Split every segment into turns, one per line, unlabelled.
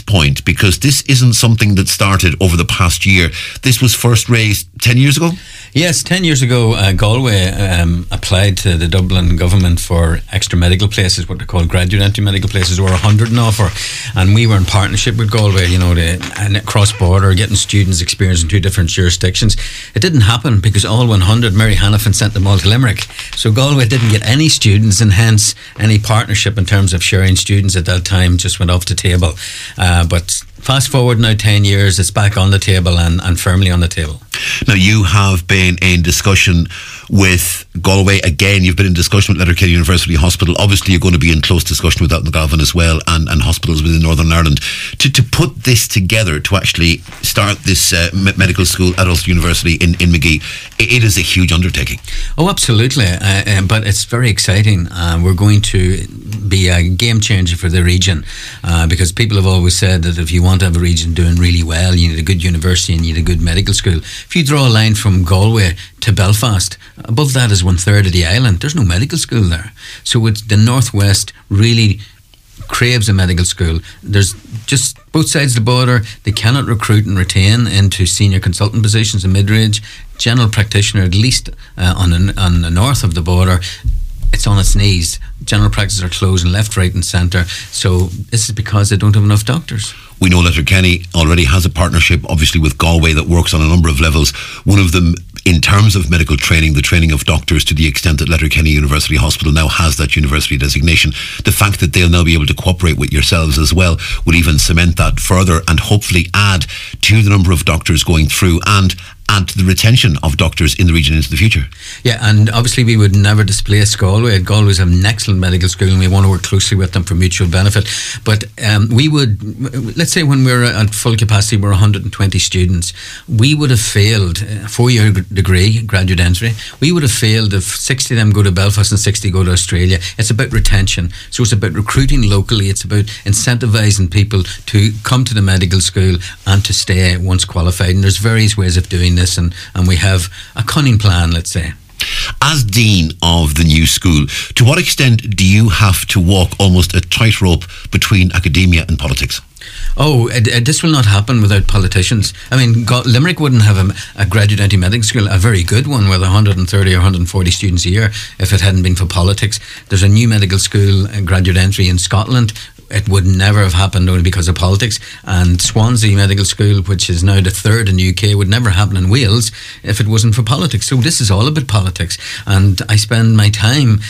point, because this isn't something that started over the past year. This was first raised 10 years ago?
Yes, 10 years ago, Galway applied to the Dublin government for extra medical places, what they call graduate entry medical places. There were 100 in offer, and we were in partnership with Galway, and cross-border, getting students experience in 2 different jurisdictions. It didn't happen because all 100, Mary Hanafin sent them all to Limerick. So Galway didn't get any students, and hence any partnership in terms of sharing students at that time just went off the table. But fast forward now 10 years, it's back on the table and firmly on the table.
Now, you have been in discussion with Galway. Again, you've been in discussion with Letterkenny University Hospital. Obviously, you're going to be in close discussion with Galvin as well, and hospitals within Northern Ireland to put this together, to actually start this medical school at Ulster University in Magee. It is a huge undertaking.
Oh, absolutely. But it's very exciting. We're going to be a game changer for the region, because people have always said that if you want to have a region doing really well, you need a good university and you need a good medical school. If you draw a line from Galway to Belfast, above that is 1/3 of the island. There's no medical school there. So it's the Northwest really craves a medical school. There's just both sides of the border. They cannot recruit and retain into senior consultant positions in mid-range. General practitioner, at least on the north of the border, it's on its knees. General practices are closing left, right and centre. So this is because they don't have enough doctors.
We know Letterkenny already has a partnership, obviously, with Galway that works on a number of levels. One of them, in terms of medical training, the training of doctors, to the extent that Letterkenny University Hospital now has that university designation. The fact that they'll now be able to cooperate with yourselves as well will even cement that further and hopefully add to the number of doctors going through and add to the retention of doctors in the region into the future.
Yeah, and obviously we would never displace Galway. Galway's have an excellent medical school and we want to work closely with them for mutual benefit. But we would, let's say when we're at full capacity, we're 120 students. We would have failed, a 4-year degree, graduate entry, we would have failed if 60 of them go to Belfast and 60 go to Australia. It's about retention. So it's about recruiting locally. It's about incentivising people to come to the medical school and to stay once qualified. And there's various ways of doing this, and we have a cunning plan, let's say.
As Dean of the new school, to what extent do you have to walk almost a tightrope between academia and politics?
Oh, this will not happen without politicians. I mean, Limerick wouldn't have a graduate entry medical school, a very good one with 130 or 140 students a year, if it hadn't been for politics. There's a new medical school, graduate entry in Scotland. It would never have happened only because of politics. And Swansea Medical School, which is now the 3rd in the UK, would never happen in Wales if it wasn't for politics. So this is all about politics. And I spend my time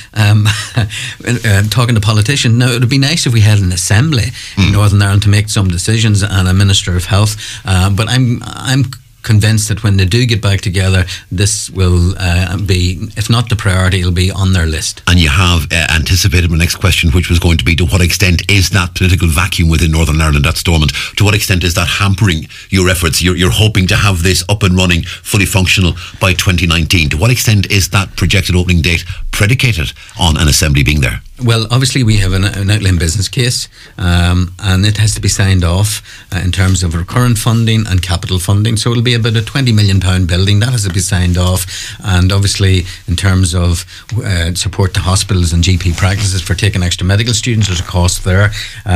talking to politicians. Now, it would be nice if we had an assembly in Northern Ireland to make some decisions and a Minister of Health. But I'm convinced that when they do get back together, this will be, if not the priority, it'll be on their list.
And you have anticipated my next question, which was going to be, to what extent is that political vacuum within Northern Ireland at Stormont, to what extent is that hampering your efforts? You're hoping to have this up and running, fully functional by 2019. To what extent is that projected opening date predicated on an assembly being there?
Well, obviously we have an outline business case, and it has to be signed off in terms of recurrent funding and capital funding. So it'll be about a £20 million building. That has to be signed off. And obviously in terms of support to hospitals and GP practices for taking extra medical students, there's a cost there.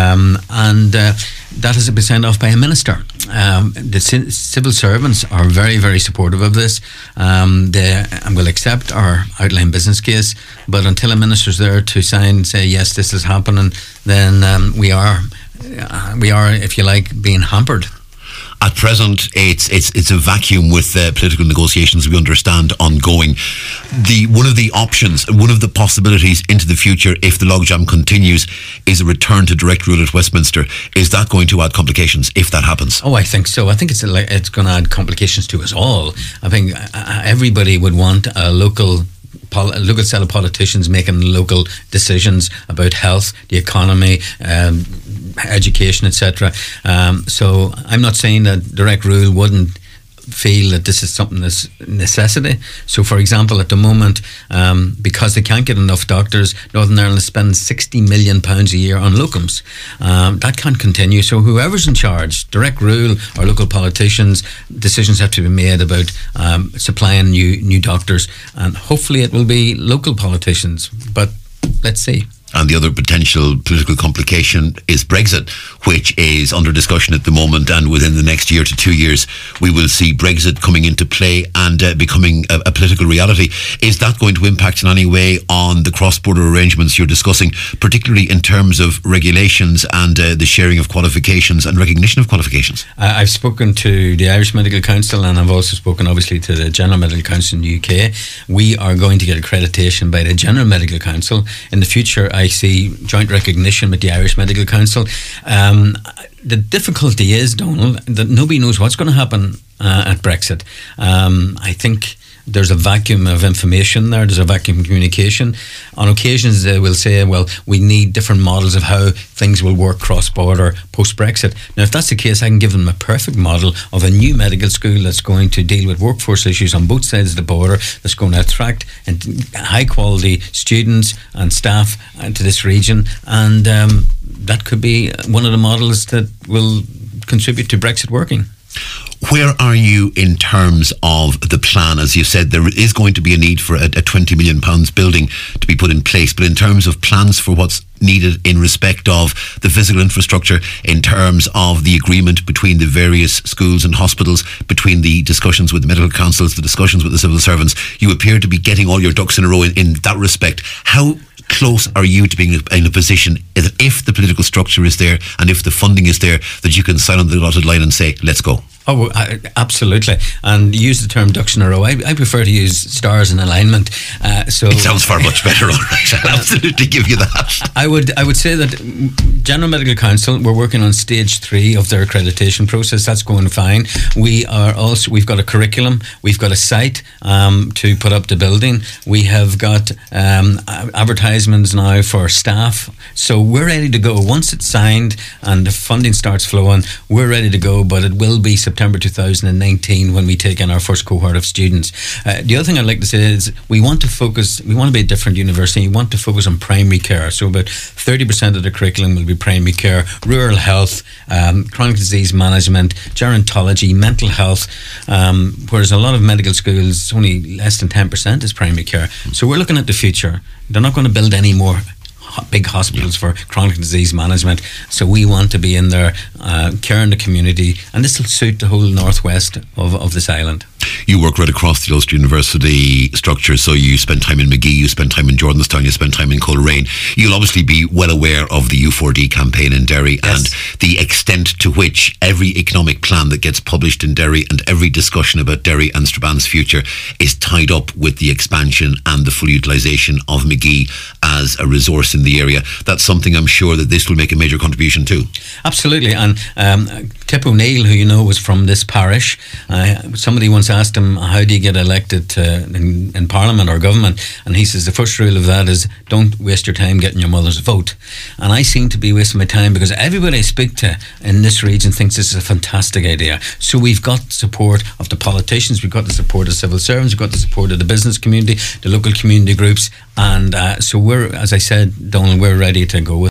That has to be signed off by a minister. The civil servants are very, very supportive of this. They will accept our outline business case, but until a minister's there to sign and say, yes, this is happening, then we are, if you like, being hampered.
At present, it's a vacuum with political negotiations, we understand, ongoing. One of the options, one of the possibilities into the future, if the logjam continues, is a return to direct rule at Westminster. Is that going to add complications if that happens?
Oh, I think so. I think it's going to add complications to us all. I think everybody would want a local set of politicians making local decisions about health, the economy, education, etc. So I'm not saying that direct rule wouldn't feel that this is something that's necessity. So for example, at the moment, because they can't get enough doctors, Northern Ireland spends £60 million a year on locums. That can't continue. So whoever's in charge, direct rule or local politicians, decisions have to be made about supplying new doctors, and hopefully it will be local politicians, but let's see.
And the other potential political complication is Brexit, which is under discussion at the moment, and within the next year to 2 years we will see Brexit coming into play and becoming a political reality. Is that going to impact in any way on the cross-border arrangements you're discussing, particularly in terms of regulations and the sharing of qualifications and recognition of qualifications?
I've spoken to the Irish Medical Council, and I've also spoken obviously to the General Medical Council in the UK. We are going to get accreditation by the General Medical Council. In the future, I see joint recognition with the Irish Medical Council. The difficulty is, Donald, that nobody knows what's going to happen at Brexit. I think there's a vacuum of information there. There's a vacuum of communication. On occasions, they will say, well, we need different models of how things will work cross-border post-Brexit. Now, if that's the case, I can give them a perfect model of a new medical school that's going to deal with workforce issues on both sides of the border, that's going to attract high-quality students and staff to this region. And that could be one of the models that will contribute to Brexit working.
Where are you in terms of the plan? As you said, there is going to be a need for a £20 million building to be put in place, but in terms of plans for what's needed in respect of the physical infrastructure, in terms of the agreement between the various schools and hospitals, between the discussions with the medical councils, the discussions with the civil servants, you appear to be getting all your ducks in a row in that respect. How close are you to being in a position that if the political structure is there and if the funding is there, that you can sign on the dotted line and say, let's go?
Oh, absolutely. And use the term ducks in a row. I prefer to use stars in alignment. So
it sounds far much better, all right. I'll absolutely give you that.
I would say that General Medical Council, we're working on stage 3 of their accreditation process. That's going fine. We've got a curriculum. We've got a site to put up the building. We have got advertisements now for staff. So we're ready to go. Once it's signed and the funding starts flowing, we're ready to go, but it will be September 2019 when we take in our first cohort of students. The other thing I'd like to say is we want to be a different university. We want to focus on primary care. So about 30% of the curriculum will be primary care, rural health, chronic disease management, gerontology, mental health, whereas a lot of medical schools, only less than 10% is primary care. So we're looking at the future. They're not going to build any more big hospitals for chronic disease management, so we want to be in there caring the community, and this will suit the whole northwest of this island.
You work right across the Ulster University structure, so you spend time in Magee, you spend time in Jordanstown, you spend time in Coleraine. You'll obviously be well aware of the U4D campaign in Derry, yes, and the extent to which every economic plan that gets published in Derry and every discussion about Derry and Straban's future is tied up with the expansion and the full utilisation of Magee as a resource in the area. That's something I'm sure that this will make a major contribution to.
Absolutely. And Tip O'Neill, who you know was from this parish, somebody once asked him, how do you get elected in Parliament or government? And he says the first rule of that is don't waste your time getting your mother's vote. And I seem to be wasting my time because everybody I speak to in this region thinks this is a fantastic idea. So we've got support of the politicians, we've got the support of civil servants, we've got the support of the business community, the local community groups, and so we're, as I said, Donald, we're ready to go with